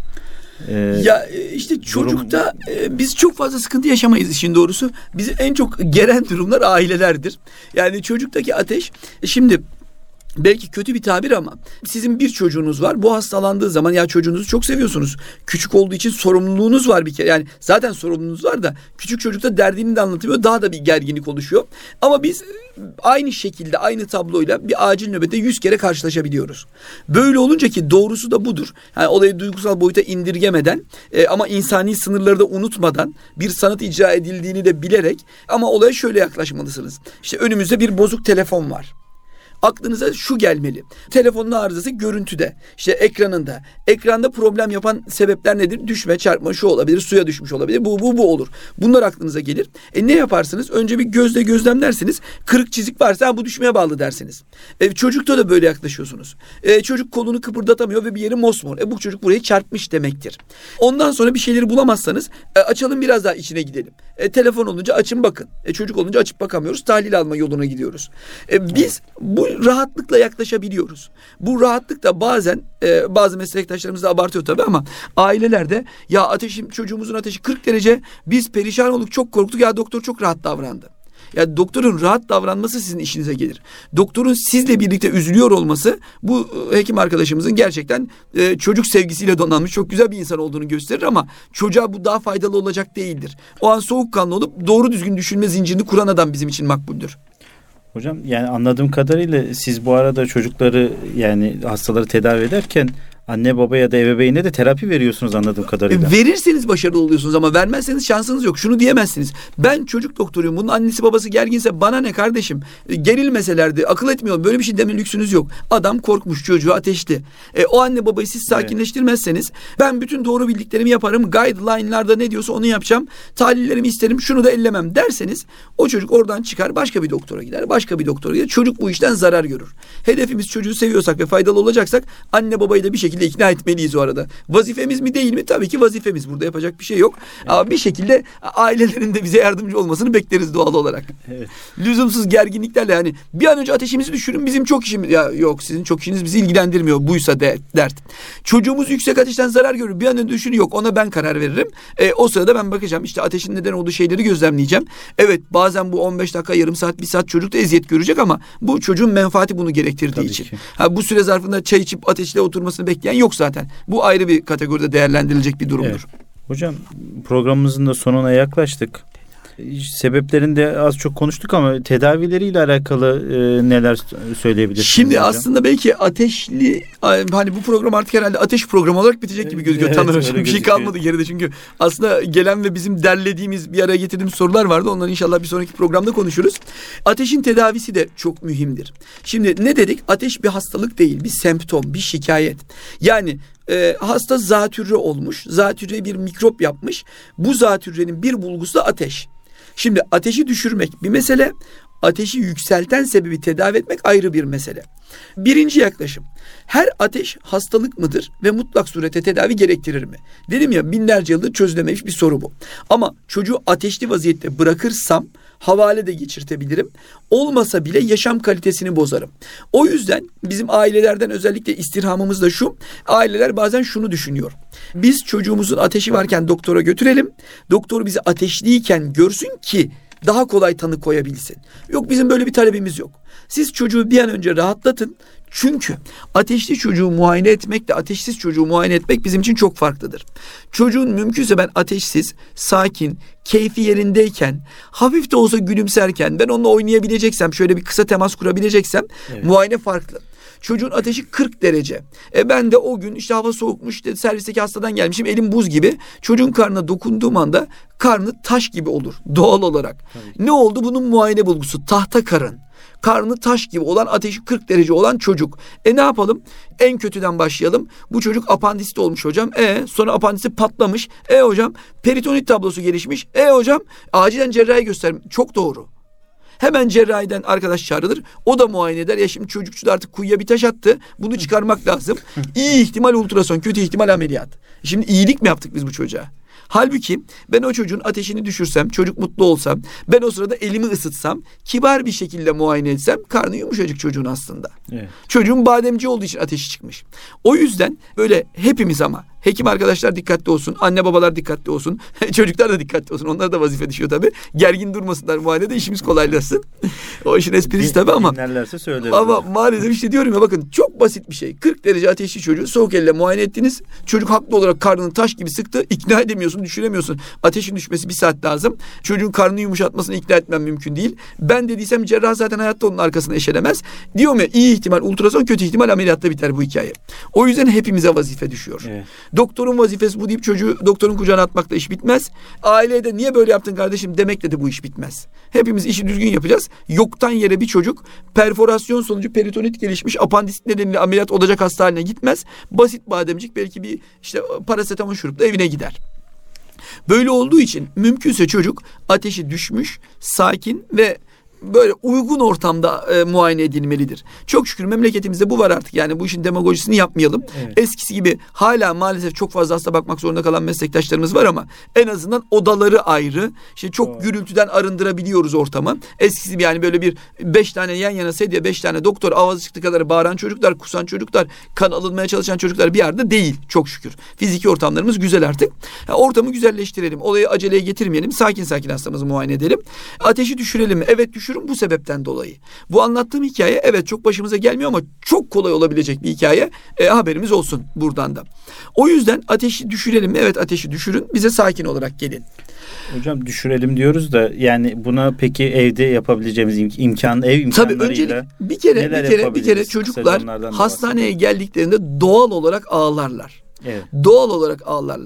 Ya işte çocukta biz çok fazla sıkıntı yaşamayız işin doğrusu. Bizi en çok geren durumlar ailelerdir. Yani çocuktaki ateş, şimdi belki kötü bir tabir ama sizin bir çocuğunuz var. Bu hastalandığı zaman ya çocuğunuzu çok seviyorsunuz. Küçük olduğu için sorumluluğunuz var bir kere. Yani zaten sorumluluğunuz var da küçük çocukta derdini de anlatıyor. Daha da bir gerginlik oluşuyor. Ama biz aynı şekilde, aynı tabloyla bir acil nöbette 100 kere karşılaşabiliyoruz. Böyle olunca ki doğrusu da budur. Yani olayı duygusal boyuta indirgemeden ama insani sınırları da unutmadan bir sanat icra edildiğini de bilerek ama olaya şöyle yaklaşmalısınız. İşte önümüzde bir bozuk telefon var. Aklınıza şu gelmeli: telefonun arızası görüntüde, işte ekranında. Ekranda problem yapan sebepler nedir? Düşme, çarpma, şu olabilir, suya düşmüş olabilir, bu olur. Bunlar aklınıza gelir. Ne yaparsınız? Önce bir gözle gözlemlersiniz. Kırık çizik varsa bu düşmeye bağlı dersiniz. Çocukta da böyle yaklaşıyorsunuz. Çocuk kolunu kıpırdatamıyor ve bir yeri mosmor. Bu çocuk burayı çarpmış demektir. Ondan sonra bir şeyleri bulamazsanız açalım, biraz daha içine gidelim. Telefon olunca açın bakın. Çocuk olunca açıp bakamıyoruz. Tahlil alma yoluna gidiyoruz. Biz bu rahatlıkla yaklaşabiliyoruz. Bu rahatlık da bazen bazı meslektaşlarımız da abartıyor tabii ama ailelerde ya çocuğumuzun ateşi 40 derece, biz perişan olduk, çok korktuk, ya doktor çok rahat davrandı. Ya doktorun rahat davranması sizin işinize gelir. Doktorun sizle birlikte üzülüyor olması bu hekim arkadaşımızın gerçekten çocuk sevgisiyle donanmış çok güzel bir insan olduğunu gösterir ama çocuğa bu daha faydalı olacak değildir. O an soğukkanlı olup doğru düzgün düşünme zincirini kuran adam bizim için makbuldür. Hocam yani anladığım kadarıyla siz bu arada çocukları, yani hastaları tedavi ederken anne baba ya da ebeveyne de terapi veriyorsunuz anladığım kadarıyla. Verirseniz başarılı oluyorsunuz ama vermezseniz şansınız yok. Şunu diyemezsiniz: ben çocuk doktoruyum, bunun annesi babası gerginse bana ne kardeşim, gerilmeselerdi, akıl etmiyor, böyle bir şey deme lüksünüz yok. Adam korkmuş, çocuğu ateşli. O anne babayı siz sakinleştirmezseniz ben bütün doğru bildiklerimi yaparım, guideline'larda ne diyorsa onu yapacağım, tahlillerimi isterim, şunu da ellemem derseniz o çocuk oradan çıkar, başka bir doktora gider, çocuk bu işten zarar görür. Hedefimiz çocuğu seviyorsak ve faydalı olacaksak anne babayı da bir şekilde şekilde ikna etmeliyiz o arada. Vazifemiz mi değil mi? Tabii ki vazifemiz. Burada yapacak bir şey yok. Ama bir şekilde ailelerin de bize yardımcı olmasını bekleriz doğal olarak. Evet. Lüzumsuz gerginliklerle yani bir an önce ateşimizi düşürün, bizim çok işimiz. Ya yok, sizin çok işiniz bizi ilgilendirmiyor. Buysa dert. Çocuğumuz yüksek ateşten zarar görür. Bir an önce düşürün, yok ona ben karar veririm. O sırada ben bakacağım. İşte ateşin neden olduğu şeyleri gözlemleyeceğim. Evet, bazen bu 15 dakika, yarım saat, bir saat çocuk da eziyet görecek ama bu çocuğun menfaati bunu gerektirdiği Tabii için. ki. Bu süre zarfında çay içip ateşle oturmasını bekleyen yok zaten. Bu ayrı bir kategoride değerlendirilecek bir durumdur. Evet. Hocam, programımızın da sonuna yaklaştık. Sebeplerini de az çok konuştuk ama tedavileriyle alakalı neler söyleyebilirsiniz? Şimdi hocam? Aslında belki ateşli, hani bu program artık herhalde ateş programı olarak bitecek gibi gözüküyor. Evet, Taner öyle Hocam, bir şey gözüküyor. kalmadı geride çünkü aslında gelen ve bizim derlediğimiz, bir araya getirdiğimiz sorular vardı. Onları inşallah bir sonraki programda konuşuruz. Ateşin tedavisi de çok mühimdir. Şimdi ne dedik? Ateş bir hastalık değil, bir semptom, bir şikayet. Yani hasta zatürre olmuş, zatürre bir mikrop yapmış. Bu zatürrenin bir bulgusu da ateş. Şimdi ateşi düşürmek bir mesele, ateşi yükselten sebebi tedavi etmek ayrı bir mesele. Birinci yaklaşım, her ateş hastalık mıdır ve mutlak surete tedavi gerektirir mi? Dedim ya, binlerce yıldır çözülememiş bir soru bu. Ama çocuğu ateşli vaziyette bırakırsam havale de geçirtebilirim. Olmasa bile yaşam kalitesini bozarım. O yüzden bizim ailelerden özellikle istirhamımız da şu. Aileler bazen şunu düşünüyor. Biz çocuğumuzun ateşi varken doktora götürelim. Doktor bizi ateşliyken görsün ki daha kolay tanı koyabilsin. Yok, bizim böyle bir talebimiz yok. Siz çocuğu bir an önce rahatlatın. Çünkü ateşli çocuğu muayene etmekle ateşsiz çocuğu muayene etmek bizim için çok farklıdır. Çocuğun mümkünse ben ateşsiz, sakin, keyfi yerindeyken, hafif de olsa gülümserken, ben onunla oynayabileceksem, şöyle bir kısa temas kurabileceksem, evet, muayene farklı. Çocuğun ateşi 40 derece. Ben de o gün işte hava soğukmuş, işte servisteki hastadan gelmişim, elim buz gibi. Çocuğun karnına dokunduğum anda karnı taş gibi olur doğal olarak. Tabii. Ne oldu? Bunun muayene bulgusu tahta karın. Karnı taş gibi olan, ateşi 40 derece olan çocuk. Ne yapalım? En kötüden başlayalım. Bu çocuk apandisit olmuş hocam. Sonra apandisi patlamış. Hocam peritonit tablosu gelişmiş. Hocam acilen cerrahi gösterim. Çok doğru. Hemen cerrahiden arkadaş çağrılır. O da muayene eder. Ya şimdi çocukçu da artık kuyuya bir taş attı. Bunu çıkarmak lazım. İyi ihtimal ultrason, kötü ihtimal ameliyat. Şimdi iyilik mi yaptık biz bu çocuğa? Halbuki ben o çocuğun ateşini düşürsem, çocuk mutlu olsam, ben o sırada elimi ısıtsam, kibar bir şekilde muayene etsem, karnı yumuşacık çocuğun aslında. Evet. Çocuğun bademci olduğu için ateşi çıkmış. O yüzden böyle hepimiz, ama hekim arkadaşlar dikkatli olsun, anne babalar dikkatli olsun, çocuklar da dikkatli olsun. Onlara da vazife düşüyor tabii. Gergin durmasınlar muayenede, işimiz kolaylaşsın. O işin esprisi tabii ama. Dinlerlerse söyleriz. Ama maalesef işte diyorum ya, bakın çok basit bir şey. 40 derece ateşli çocuğu soğuk elle muayene ettiniz. Çocuk haklı olarak karnını taş gibi sıktı. İkna edemiyorsun, düşüremiyorsun. Ateşin düşmesi 1 saat lazım. Çocuğun karnını yumuşatmasını ikna etmem mümkün değil. Ben dediysem cerrah zaten hayatta onun arkasına eşelemez. Diyorum ya, iyi ihtimal ultrason, kötü ihtimal ameliyatta biter bu hikaye. O yüzden hepimize vazife düşüyor. Evet. Doktorun vazifesi bu deyip çocuğu doktorun kucağına atmakla iş bitmez. Aileye de niye böyle yaptın kardeşim demekle de bu iş bitmez. Hepimiz işi düzgün yapacağız. Yoktan yere bir çocuk perforasyon sonucu peritonit gelişmiş, apandisit nedeniyle ameliyat olacak hasta haline gitmez. Basit bademcik, belki bir işte parasetamol şurupla evine gider. Böyle olduğu için mümkünse çocuk ateşi düşmüş, sakin ve böyle uygun ortamda muayene edilmelidir. Çok şükür memleketimizde bu var artık. Yani bu işin demagojisini yapmayalım. Evet. Eskisi gibi hala maalesef çok fazla hasta bakmak zorunda kalan meslektaşlarımız var ama en azından odaları ayrı. İşte çok gürültüden arındırabiliyoruz ortamı. Eskisi gibi yani böyle bir 5 tane yan yana sedye, 5 tane doktor, avazı çıktı kadar bağıran çocuklar, kusan çocuklar, kan alınmaya çalışan çocuklar bir yerde değil çok şükür. Fiziki ortamlarımız güzel artık. Ortamı güzelleştirelim. Olayı aceleye getirmeyelim. Sakin sakin hastamızı muayene edelim. Ateşi düşürelim mi? Evet, düşürün bu sebepten dolayı. Bu anlattığım hikaye evet çok başımıza gelmiyor ama çok kolay olabilecek bir hikaye. Haberimiz olsun buradan da. O yüzden ateşi düşürelim mi? Evet, ateşi düşürün. Bize sakin olarak gelin. Hocam düşürelim diyoruz da yani buna peki evde yapabileceğimiz ev imkanlarıyla tabii öncelik bir kere çocuklar hastaneye geldiklerinde doğal olarak ağlarlar. Evet. Doğal olarak ağlarlar. Bu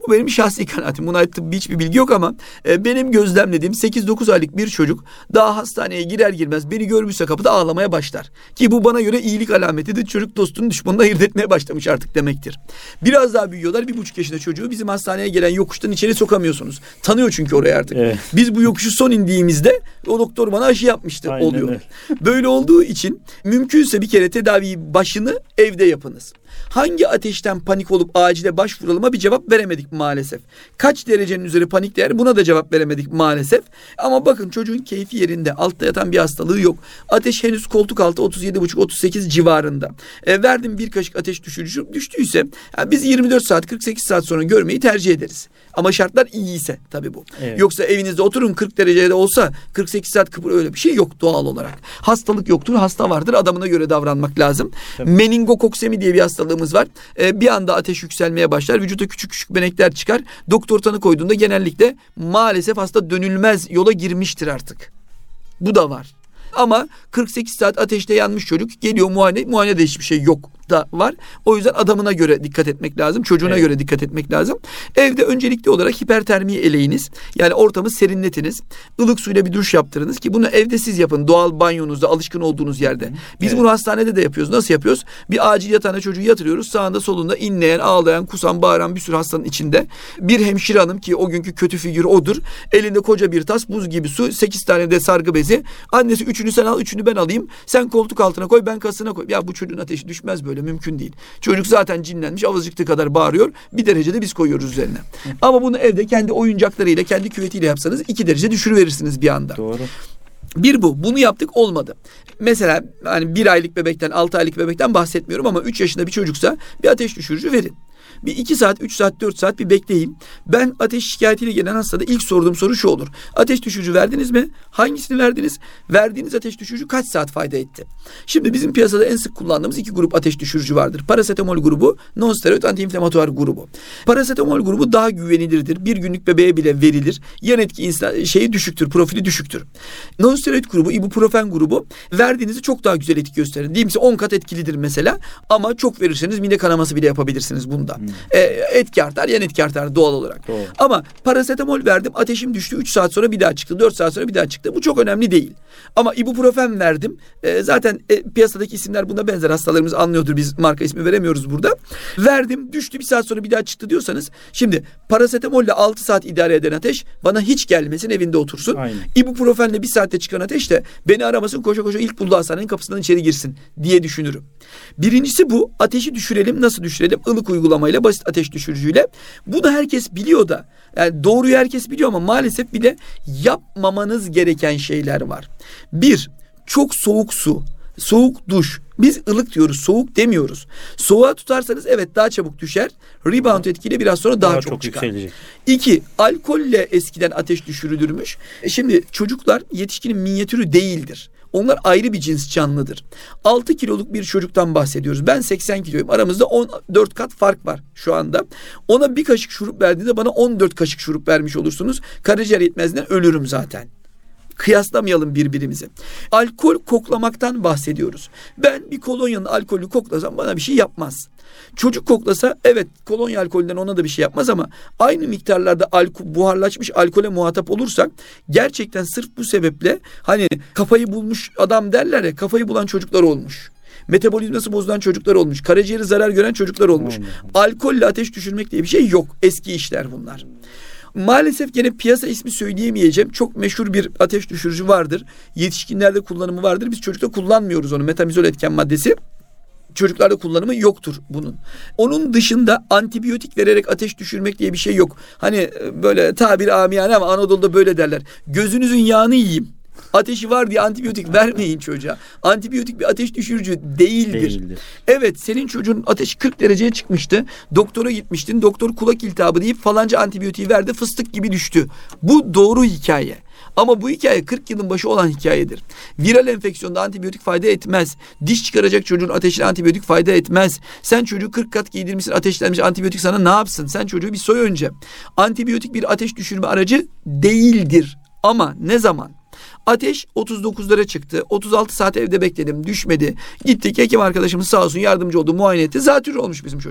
Bu benim şahsi kanaatim. Buna ait tıbbi hiçbir bilgi yok ama benim gözlemlediğim 8-9 aylık bir çocuk daha hastaneye girer girmez beni görmüşse kapıda ağlamaya başlar. Ki bu bana göre iyilik alametidir. Çocuk dostunu düşmanını ayırt etmeye başlamış artık demektir. Biraz daha büyüyorlar. 1,5 yaşında çocuğu bizim hastaneye gelen yokuştan içeri sokamıyorsunuz. Tanıyor çünkü orayı artık. Evet. Biz bu yokuşu son indiğimizde o doktor bana aşı yapmıştı. Aynen oluyor. Öyle. Böyle olduğu için mümkünse bir kere tedaviyi başını evde yapınız. Hangi ateşten panik olup acile başvurulalım'a bir cevap veremedik maalesef. Kaç derecenin üzeri panik değer, buna da cevap veremedik maalesef. Ama bakın çocuğun keyfi yerinde, altta yatan bir hastalığı yok. Ateş henüz koltuk altı 37,5-38 civarında. Verdim bir kaşık ateş düşürücü, düştüyse biz 24 saat 48 saat sonra görmeyi tercih ederiz. Ama şartlar iyiyse tabii bu. Evet. Yoksa evinizde oturun 40 derecede olsa 48 saat kıpır, öyle bir şey yok doğal olarak. Hastalık yoktur, hasta vardır, adamına göre davranmak lazım. Tabii. Meningokoksemi diye bir hastalığımız var. Bir anda ateş yükselmeye başlar. Vücutta küçük küçük benekler çıkar. Doktor tanı koyduğunda genellikle maalesef hasta dönülmez yola girmiştir artık. Bu da var. Ama 48 saat ateşte yanmış çocuk geliyor muayenede hiçbir şey yok da var. O yüzden adamına göre dikkat etmek lazım. Çocuğuna göre dikkat etmek lazım. Evde öncelikli olarak hipertermiyi eleyiniz. Yani ortamı serinletiniz. Ilık suyla bir duş yaptırınız ki bunu evde siz yapın. Doğal banyonuzda, alışkın olduğunuz yerde. Biz bunu hastanede de yapıyoruz. Nasıl yapıyoruz? Bir acil yatağına çocuğu yatırıyoruz. Sağında solunda inleyen, ağlayan, kusan, bağıran bir sürü hastanın içinde. Bir hemşire hanım ki o günkü kötü figür odur. Elinde koca bir tas, buz gibi su, 8 tane de sargı bezi. Annesi 3'ünü sen al, 3'ünü ben alayım. Sen koltuk altına koy, ben kasına koy. Ya bu çocuğun ateşi düşmez böyle. Mümkün değil. Çocuk zaten cinlenmiş, avazıcıktığı kadar bağırıyor. 1 derecede biz koyuyoruz üzerine. Ama bunu evde kendi oyuncaklarıyla, kendi küvetiyle yapsanız 2 derece düşürüverirsiniz bir anda. Doğru. Bir bu. Bunu yaptık, olmadı. Mesela hani 1 aylık bebekten, 6 aylık bebekten bahsetmiyorum ama 3 yaşında bir çocuksa bir ateş düşürücü verin. Bir 2 saat, 3 saat, 4 saat bir bekleyin. Ben ateş şikayetiyle gelen hastada ilk sorduğum soru şu olur. Ateş düşürücü verdiniz mi? Hangisini verdiniz? Verdiğiniz ateş düşürücü kaç saat fayda etti? Şimdi bizim piyasada en sık kullandığımız 2 grup ateş düşürücü vardır. Parasetamol grubu, non-steroid antiinflamatuar grubu. Parasetamol grubu daha güvenilirdir. 1 günlük bebeğe bile verilir. Yan etki düşüktür, profili düşüktür. Non-steroid grubu, ibuprofen grubu verdiğinizde çok daha güzel etki gösterir. Diyeyim size 10 kat etkilidir mesela. Ama çok verirseniz mide kanaması bile yapabilirsiniz bunda. Etki artar, yan etki artar doğal olarak. Doğru. Ama parasetamol verdim, ateşim düştü, 3 saat sonra bir daha çıktı, 4 saat sonra bir daha çıktı. Bu çok önemli değil. Ama ibuprofen verdim. Zaten piyasadaki isimler buna benzer, hastalarımız anlıyordur, biz marka ismi veremiyoruz burada. Verdim, düştü, 1 saat sonra bir daha çıktı diyorsanız, şimdi parasetamolle 6 saat idare eden ateş bana hiç gelmesin, evinde otursun. Aynen. İbuprofenle 1 saatte çıkan ateş de beni aramasın, koşa koşa ilk bulduğu hastanenin kapısından içeri girsin diye düşünürüm. Birincisi bu, ateşi düşürelim. Nasıl düşürelim? Ilık uygulamayla, basit ateş düşürücüyle. Bunu herkes biliyor da, yani doğruyu herkes biliyor ama maalesef bir de yapmamanız gereken şeyler var. 1, çok soğuk su, soğuk duş. Biz ılık diyoruz, soğuk demiyoruz. Soğuğa tutarsanız evet daha çabuk düşer. Rebound etkiyle biraz sonra daha çok çıkar. Yükselecek. 2, alkolle eskiden ateş düşürülürmüş. Şimdi çocuklar yetişkinin minyatürü değildir. Onlar ayrı bir cins canlıdır. 6 kiloluk bir çocuktan bahsediyoruz. Ben 80 kiloyum. Aramızda 14 kat fark var şu anda. Ona 1 kaşık şurup verdiğinde bana 14 kaşık şurup vermiş olursunuz. Karaciğer yetmezliğinden ölürüm zaten. Kıyaslamayalım birbirimizi. Alkol koklamaktan bahsediyoruz. Ben bir kolonyanın alkolü koklasam bana bir şey yapmaz. Çocuk koklasa evet kolonya alkolünden ona da bir şey yapmaz ama aynı miktarlarda buharlaşmış alkole muhatap olursak gerçekten sırf bu sebeple hani kafayı bulmuş adam derler ya, kafayı bulan çocuklar olmuş. Metabolizması bozulan çocuklar olmuş. Karaciğeri zarar gören çocuklar olmuş. Alkolle ateş düşürmek diye bir şey yok. Eski işler bunlar. Maalesef gene piyasa ismi söyleyemeyeceğim. Çok meşhur bir ateş düşürücü vardır. Yetişkinlerde kullanımı vardır. Biz çocukta kullanmıyoruz onu. Metamizol etken maddesi. Çocuklarda kullanımı yoktur bunun. Onun dışında antibiyotik vererek ateş düşürmek diye bir şey yok. Hani böyle tabir amiyane ama Anadolu'da böyle derler. Gözünüzün yağını yiyeyim. Ateşi var diye antibiyotik vermeyin çocuğa. Antibiyotik bir ateş düşürücü değildir. Evet, senin çocuğun ateşi 40 dereceye çıkmıştı. Doktora gitmiştin. Doktor kulak iltihabı deyip falanca antibiyotiği verdi. Fıstık gibi düştü. Bu doğru hikaye. Ama bu hikaye 40 yılın başı olan hikayedir. Viral enfeksiyonda antibiyotik fayda etmez. Diş çıkaracak çocuğun ateşine antibiyotik fayda etmez. Sen çocuğu 40 kat giydirmişsin, ateşlenmiş, antibiyotik sana ne yapsın? Sen çocuğu bir soy önce. Antibiyotik bir ateş düşürme aracı değildir. Ama ne zaman? Ateş 39'lara çıktı. 36 saat evde bekledim. Düşmedi. Gittik, hekim arkadaşımız sağ olsun yardımcı oldu. Muayene etti. Zatürre olmuş bizim çocuk.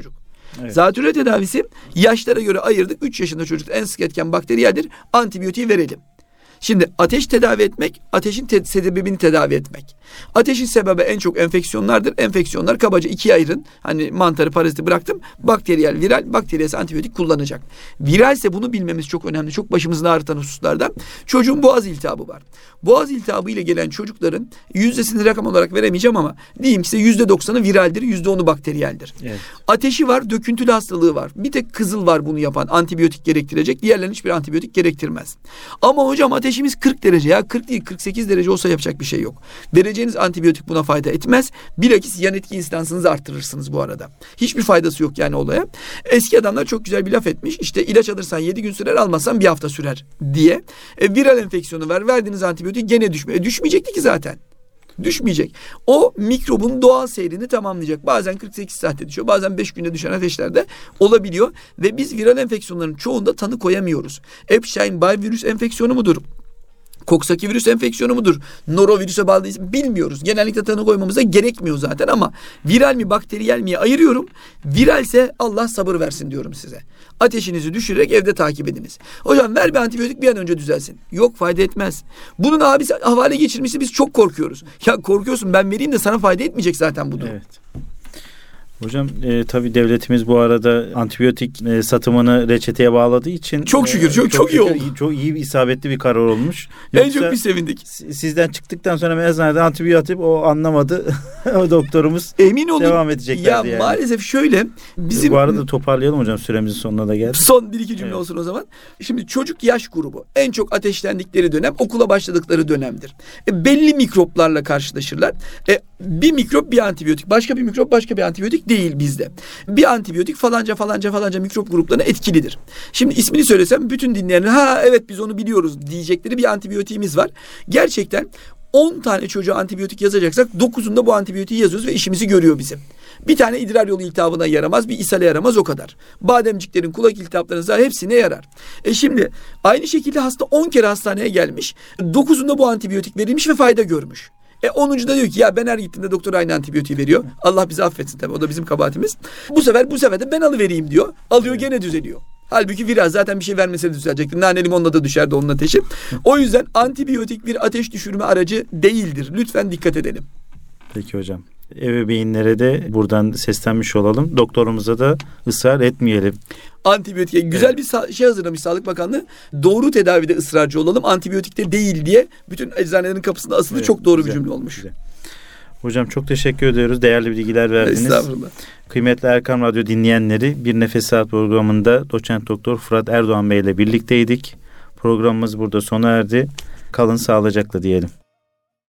Evet. Zatürre tedavisi yaşlara göre ayırdık. 3 yaşında çocukta en sık etken bakteriyeldir. Antibiyotiği verelim. Şimdi ateş tedavi etmek, ateşin sebebini tedavi etmek. Ateşin sebebi en çok enfeksiyonlardır. Enfeksiyonlar kabaca ikiye ayırın. Hani mantarı, paraziti bıraktım. Bakteriyel, viral. Bakteriyelse antibiyotik kullanacak. Viralse bunu bilmemiz çok önemli. Çok başımızın ağrıtan hususlardan. Çocuğun boğaz iltihabı var. Boğaz iltihabı ile gelen çocukların yüzdesini rakam olarak veremeyeceğim ama diyeyim ki size %90'ı viraldir, %10'u bakteriyeldir. Evet. Ateşi var, döküntülü hastalığı var. Bir tek kızıl var bunu yapan, antibiyotik gerektirecek. Diğerlerinin hiçbir antibiyotik gerektirmez. Ama hocam ateşimiz 40 derece ya 40 değil 48 derece olsa yapacak bir şey yok. Vereceğiniz antibiyotik buna fayda etmez. Bilakis yan etki instansınızı arttırırsınız bu arada. Hiçbir faydası yok yani olaya. Eski adamlar çok güzel bir laf etmiş. İşte ilaç alırsan 7 gün sürer, almazsan 1 hafta sürer diye. Viral enfeksiyonu var. Verdiğiniz antibiyotik gene düşmeyecekti ki zaten. Düşmeyecek. O mikrobun doğal seyrini tamamlayacak. Bazen 48 saatte düşüyor. Bazen 5 günde düşen ateşlerde olabiliyor. Ve biz viral enfeksiyonların çoğunda tanı koyamıyoruz. Epstein-Barr virüs enfeksiyonu mudur? Coxsackie virüs enfeksiyonu mudur? Norovirüse bağlı değilse bilmiyoruz. Genellikle tanı koymamıza gerekmiyor zaten ama viral mi bakteriyel mi ayırıyorum. Viralse Allah sabır versin diyorum size. Ateşinizi düşürerek evde takip ediniz. Hocam ver bir antibiyotik bir an önce düzelsin. Yok fayda etmez. Bunun abisi havale geçirmişti biz çok korkuyoruz. Ya korkuyorsun ben vereyim de sana fayda etmeyecek zaten bu durum. Evet. Hocam tabii devletimiz bu arada antibiyotik satımını reçeteye bağladığı için çok şükür çok iyi oldu. Çok iyi isabetli bir karar olmuş. En çok biz sevindik. Sizden çıktıktan sonra mezunlarda antibiyotik o anlamadı. O doktorumuz emin olun devam edeceklerdi ya yani. Maalesef şöyle bizim bu arada toparlayalım hocam süremizin sonuna da geldik. Son 1-2 cümle olsun o zaman. Şimdi çocuk yaş grubu en çok ateşlendikleri dönem okula başladıkları dönemdir. Belli mikroplarla karşılaşırlar. Bir mikrop bir antibiyotik, başka bir mikrop başka bir antibiyotik değil bizde. Bir antibiyotik falanca mikrop gruplarına etkilidir. Şimdi ismini söylesem bütün dinleyenler ha evet biz onu biliyoruz diyecekleri bir antibiyotiğimiz var. Gerçekten 10 tane çocuğa antibiyotik yazacaksak 9'unda bu antibiyotiği yazıyoruz ve işimizi görüyor bizim. Bir tane idrar yolu iltihabına yaramaz, bir ishale yaramaz o kadar. Bademciklerin, kulak iltihaplarının hepsine yarar. Şimdi aynı şekilde hasta 10 kere hastaneye gelmiş. 9'unda bu antibiyotik verilmiş ve fayda görmüş. 10'uncu da diyor ki ya ben her gittiğimde doktor aynı antibiyotiği veriyor. Allah bizi affetsin tabii o da bizim kabahatimiz. Bu sefer de ben alıvereyim diyor. Alıyor gene düzeliyor. Halbuki viral zaten bir şey vermese de düzelecektir. Nane limonla da düşerdi onun ateşi. O yüzden antibiyotik bir ateş düşürme aracı değildir. Lütfen dikkat edelim. Peki hocam. Ebeveynlere de buradan seslenmiş olalım. Doktorumuza da ısrar etmeyelim. Antibiyotiğe güzel bir şey hazırlamış Sağlık Bakanlığı. Doğru tedavide ısrarcı olalım. Antibiyotikte değil diye bütün eczanelerin kapısında asılı çok doğru güzel bir cümle olmuş. Güzel. Hocam çok teşekkür ediyoruz. Değerli bilgiler verdiniz. Estağfurullah. Kıymetli Erkam Radyo dinleyenleri Bir Nefes Saat programında doçent doktor Fırat Erdoğan Bey ile birlikteydik. Programımız burada sona erdi. Kalın sağlıcakla diyelim.